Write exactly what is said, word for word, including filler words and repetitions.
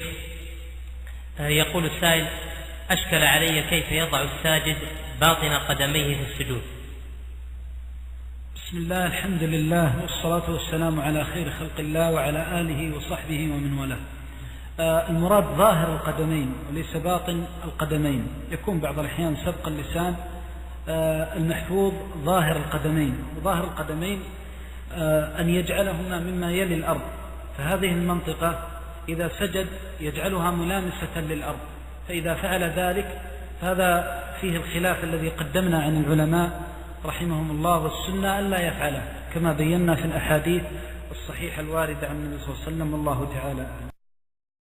يقول السائل: أشكل علي كيف يضع الساجد باطن قدميه في السجود. بسم الله، الحمد لله، والصلاة والسلام على خير خلق الله وعلى آله وصحبه ومن والاه. آه المراد ظاهر القدمين وليس باطن القدمين. يكون بعض الأحيان سبق اللسان آه المحفوظ ظاهر القدمين، وظاهر القدمين آه أن يجعلهما مما يلي الأرض، فهذه المنطقة إذا سجد يجعلها ملامسة للأرض، فإذا فعل ذلك فهذا فيه الخلاف الذي قدمنا عن العلماء رحمهم الله، والسنة ألا يفعله كما بينا في الأحاديث الصحيحة الواردة عن النبي صلى الله عليه وسلم، والله تعالى أعلم.